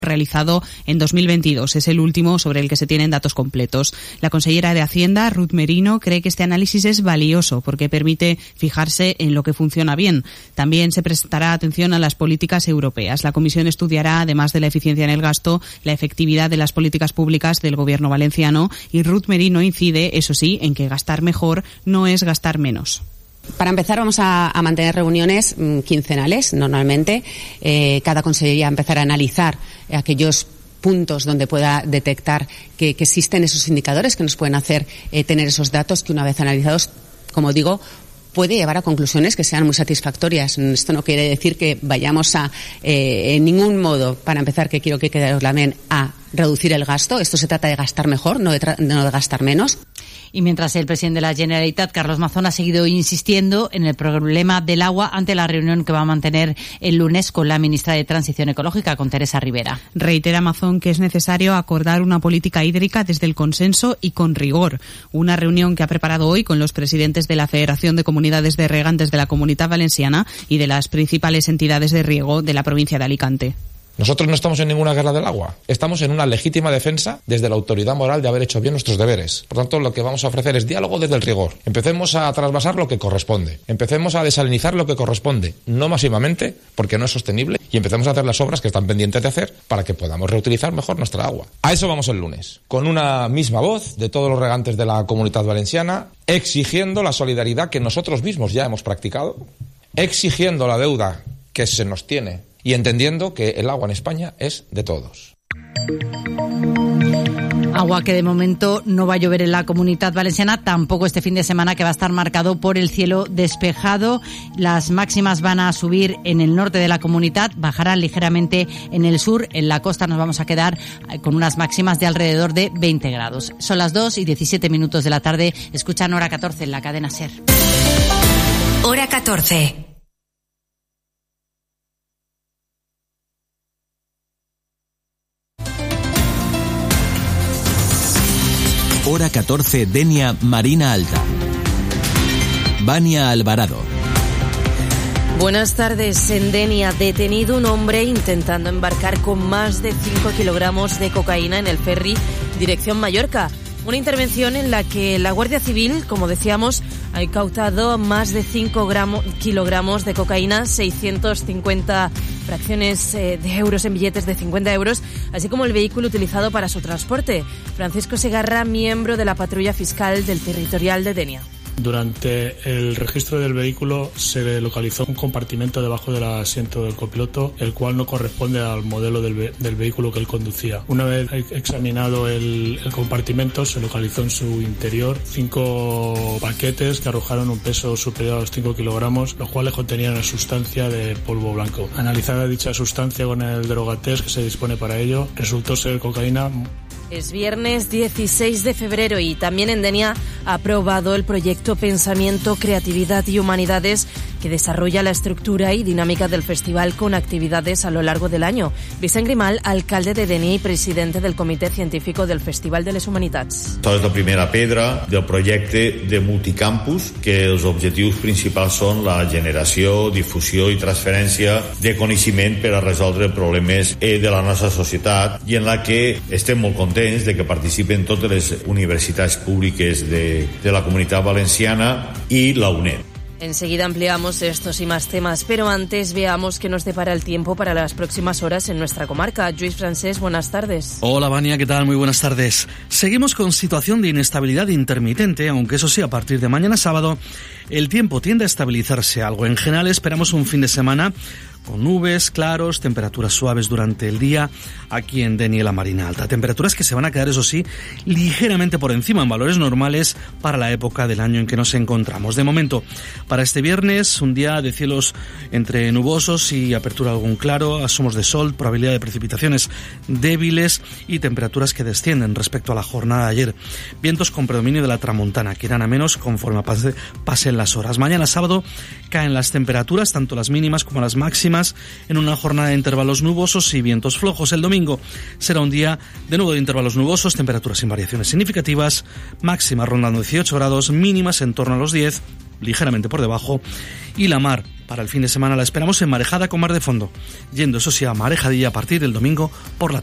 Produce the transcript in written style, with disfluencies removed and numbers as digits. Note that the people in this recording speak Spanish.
realizado en 2022. Es el último sobre el que se tienen datos completos. La consellera de Hacienda, Ruth Merino, cree que este análisis es valioso porque permite fijarse en lo que funciona bien. También se prestará atención a las políticas europeas. La comisión estudiará, además de la eficiencia en el gasto, la efectividad de las políticas públicas del gobierno valenciano, y Ruth Merino incide, eso sí, en que gastar mejor no es gastar menos. Para empezar, vamos a mantener reuniones quincenales, normalmente. Cada consellería empezará a analizar aquellos puntos donde pueda detectar que existen esos indicadores que nos pueden hacer tener esos datos que, una vez analizados, como digo, puede llevar a conclusiones que sean muy satisfactorias. Esto no quiere decir que vayamos en ningún modo, para empezar, que quiero que quede claro, a reducir el gasto. Esto se trata de gastar mejor, no de gastar menos. Y mientras el presidente de la Generalitat, Carlos Mazón, ha seguido insistiendo en el problema del agua ante la reunión que va a mantener el lunes con la ministra de Transición Ecológica, con Teresa Rivera. Reitera Mazón que es necesario acordar una política hídrica desde el consenso y con rigor. Una reunión que ha preparado hoy con los presidentes de la Federación de Comunidades de Regantes de la Comunitat Valenciana y de las principales entidades de riego de la provincia de Alicante. Nosotros no estamos en ninguna guerra del agua. Estamos en una legítima defensa desde la autoridad moral de haber hecho bien nuestros deberes. Por tanto, lo que vamos a ofrecer es diálogo desde el rigor. Empecemos a trasvasar lo que corresponde. Empecemos a desalinizar lo que corresponde, no masivamente, porque no es sostenible, y empecemos a hacer las obras que están pendientes de hacer para que podamos reutilizar mejor nuestra agua. A eso vamos el lunes, con una misma voz de todos los regantes de la Comunitat Valenciana, exigiendo la solidaridad que nosotros mismos ya hemos practicado, exigiendo la deuda que se nos tiene y entendiendo que el agua en España es de todos. Agua que de momento no va a llover en la Comunitat Valenciana, tampoco este fin de semana, que va a estar marcado por el cielo despejado. Las máximas van a subir en el norte de la Comunitat, bajarán ligeramente en el sur. En la costa nos vamos a quedar con unas máximas de alrededor de 20 grados. Son las 2:17 de la tarde. Escuchan Hora 14 en la cadena SER. Hora 14. Hora 14, Denia, Marina Alta. Vania Alvarado. Buenas tardes. En Denia, detenido un hombre intentando embarcar con más de 5 kilogramos de cocaína en el ferry dirección Mallorca. Una intervención en la que la Guardia Civil, como decíamos, ha incautado más de 5 kilogramos de cocaína, 650 fracciones de euros en billetes de 50 euros, así como el vehículo utilizado para su transporte. Francisco Segarra, miembro de la patrulla fiscal del territorial de Denia. Durante el registro del vehículo se localizó un compartimento debajo del asiento del copiloto, el cual no corresponde al modelo del vehículo que él conducía. Una vez examinado el compartimento, se localizó en su interior 5 paquetes que arrojaron un peso superior a los 5 kilogramos, los cuales contenían una sustancia de polvo blanco. Analizada dicha sustancia con el drogatest que se dispone para ello, resultó ser cocaína. Es viernes 16 de febrero y también en Denia ha aprobado el proyecto Pensamiento, Creatividad y Humanidades, que desarrolla la estructura y dinámica del festival con actividades a lo largo del año. Vicent Grimal, alcalde de Denia i presidente del Comitè Científic del Festival de les Humanitats. Això és la primera pedra del projecte de multicampus, que els objectius principals són la generació, difusió i transferència de coneixement per a resoldre problemes de la nostra societat, i en la que estem molt contents de que participen totes les universitats públiques de la Comunitat Valenciana i la UNED. Enseguida ampliamos estos y más temas, pero antes veamos qué nos depara el tiempo para las próximas horas en nuestra comarca. Lluís Francés, buenas tardes. Hola, Vania, ¿qué tal? Muy buenas tardes. Seguimos con situación de inestabilidad intermitente, aunque eso sí, a partir de mañana sábado, el tiempo tiende a estabilizarse algo. En general esperamos un fin de semana con nubes, claros, temperaturas suaves durante el día aquí en Denia y la Marina Alta. Temperaturas que se van a quedar, eso sí, ligeramente por encima, en valores normales para la época del año en que nos encontramos. De momento, para este viernes, un día de cielos entre nubosos y apertura algún claro, asomos de sol, probabilidad de precipitaciones débiles y temperaturas que descienden respecto a la jornada de ayer. Vientos con predominio de la tramontana, que irán a menos conforme pasen las horas. Mañana sábado caen las temperaturas, tanto las mínimas como las máximas, máximas en una jornada de intervalos nubosos y vientos flojos. El domingo será un día de nuevo de intervalos nubosos, temperaturas sin variaciones significativas, máximas rondando 18 grados, mínimas en torno a los 10, ligeramente por debajo, y la mar para el fin de semana la esperamos enmarejada con mar de fondo, yendo eso sí a marejadilla a partir del domingo por la tarde.